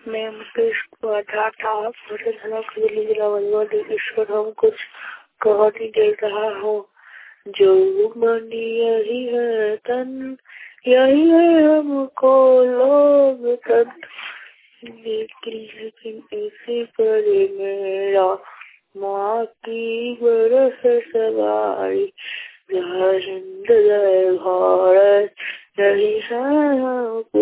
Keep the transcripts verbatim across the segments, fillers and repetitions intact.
मैं मुकेश कुमार ठाठा फसल थाना खुजली जिला मधुबनी ईश्वर हम कुछ कहानी दे रहा हूँ। जो मन यही है तन यही है हमको लोग तन, लेकिन लेकिन इसी पर मेरा माँ की बरस सवारी। जय हिंद जय भारत यही है हमको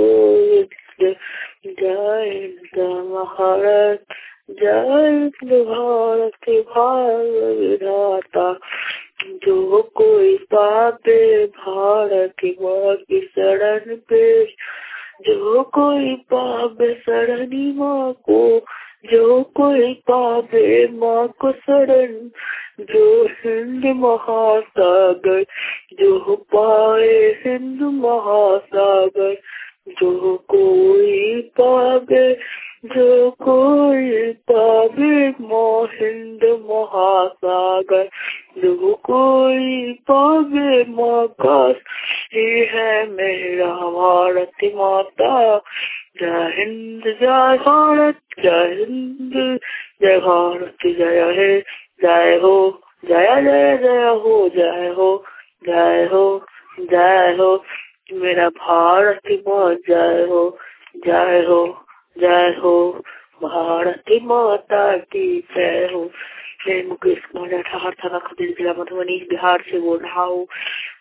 जय हिंद भारत जय हिंद भारत भाग्य विधाता। जो कोई पापे भारत माँ की शरण पे, जो कोई पावे शरणी माँ को, जो कोई पावे माँ को शरण, जो हिंद महासागर, जो पाए हिंद महासागर। जो कोई पावे जो कोई पावे माँ हिंद महासागर, जो कोई पावे माँ का ये है मेरा भारत माता। जय हिंद जय भारत जय हिंद जय भारत जय हे जय हो जय जय जय हो जय हो जय हो जय हो मेरा भारत माँ जय हो जय हो जय हो भारत माता की जय हो। मैं मुकेश कुमार ठाठा थाना खुजली जिला मधुबनी बिहार से बोल रहा हूँ।